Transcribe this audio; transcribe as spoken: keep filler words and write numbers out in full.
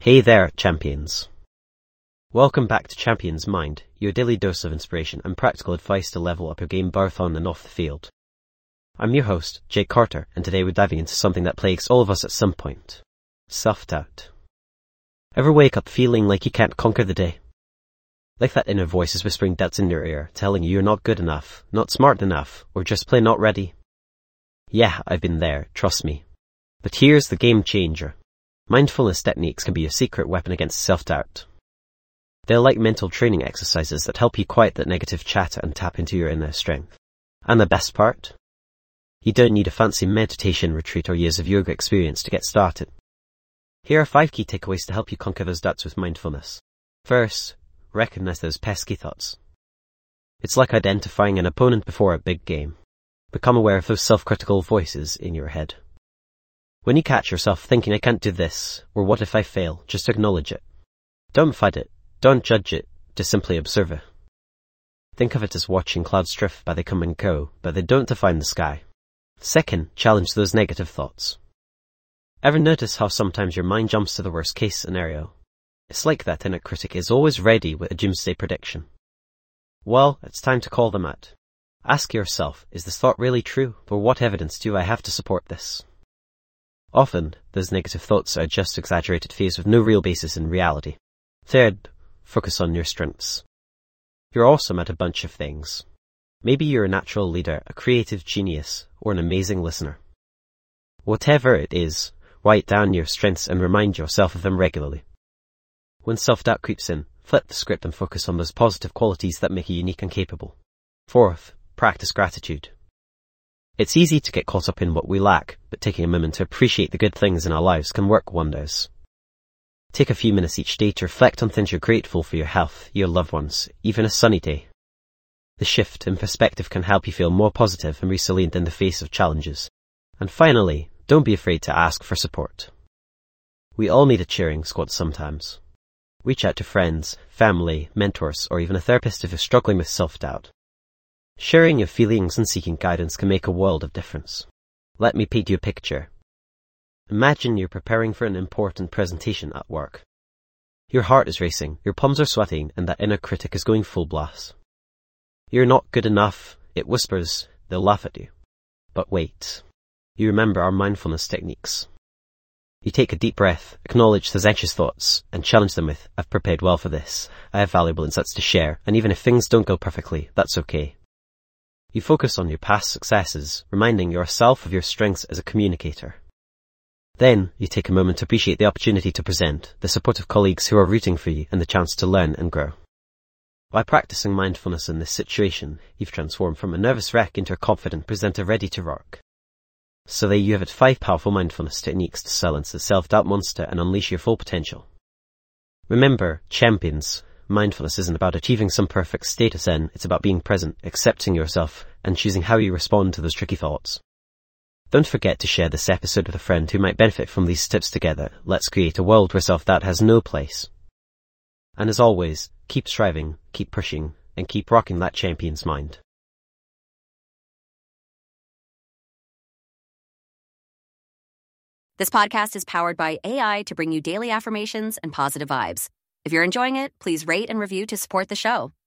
Hey there, champions. Welcome back to Champions Mind, your daily dose of inspiration and practical advice to level up your game both on and off the field. I'm your host, Jake Carter, and today we're diving into something that plagues all of us at some point. Self-doubt. Ever wake up feeling like you can't conquer the day? Like that inner voice is whispering doubts in your ear, telling you you're not good enough, not smart enough, or just plain not ready? Yeah, I've been there, trust me. But here's the game changer. Mindfulness techniques can be your secret weapon against self-doubt. They're like mental training exercises that help you quiet that negative chatter and tap into your inner strength. And the best part? You don't need a fancy meditation retreat or years of yoga experience to get started. Here are five key takeaways to help you conquer those doubts with mindfulness. First, recognize those pesky thoughts. It's like identifying an opponent before a big game. Become aware of those self-critical voices in your head. When you catch yourself thinking, I can't do this, or what if I fail, just acknowledge it. Don't fight it, don't judge it, just simply observe it. Think of it as watching clouds drift by. They come and go, but they don't define the sky. Second, challenge those negative thoughts. Ever notice how sometimes your mind jumps to the worst case scenario? It's like that inner critic is always ready with a doomsday prediction. Well, it's time to call them out. Ask yourself, is this thought really true, or what evidence do I have to support this? Often, those negative thoughts are just exaggerated fears with no real basis in reality. Third, focus on your strengths. You're awesome at a bunch of things. Maybe you're a natural leader, a creative genius, or an amazing listener. Whatever it is, write down your strengths and remind yourself of them regularly. When self-doubt creeps in, flip the script and focus on those positive qualities that make you unique and capable. Fourth, practice gratitude. It's easy to get caught up in what we lack, but taking a moment to appreciate the good things in our lives can work wonders. Take a few minutes each day to reflect on things you're grateful for: your health, your loved ones, even a sunny day. The shift in perspective can help you feel more positive and resilient in the face of challenges. And finally, don't be afraid to ask for support. We all need a cheering squad sometimes. Reach out to friends, family, mentors, or even a therapist if you're struggling with self-doubt. Sharing your feelings and seeking guidance can make a world of difference. Let me paint you a picture. Imagine you're preparing for an important presentation at work. Your heart is racing, your palms are sweating, and that inner critic is going full blast. You're not good enough, it whispers, they'll laugh at you. But wait. You remember our mindfulness techniques. You take a deep breath, acknowledge those anxious thoughts, and challenge them with, I've prepared well for this, I have valuable insights to share, and even if things don't go perfectly, that's okay. You focus on your past successes, reminding yourself of your strengths as a communicator. Then, you take a moment to appreciate the opportunity to present, the supportive colleagues who are rooting for you, and the chance to learn and grow. By practicing mindfulness in this situation, you've transformed from a nervous wreck into a confident presenter ready to rock. So there you have it, five powerful mindfulness techniques to silence the self-doubt monster and unleash your full potential. Remember, champions, mindfulness isn't about achieving some perfect state of zen, it's about being present, accepting yourself, and choosing how you respond to those tricky thoughts. Don't forget to share this episode with a friend who might benefit from these tips together. Let's create a world where self-doubt has no place. And as always, keep striving, keep pushing, and keep rocking that champion's mind. This podcast is powered by A I to bring you daily affirmations and positive vibes. If you're enjoying it, please rate and review to support the show.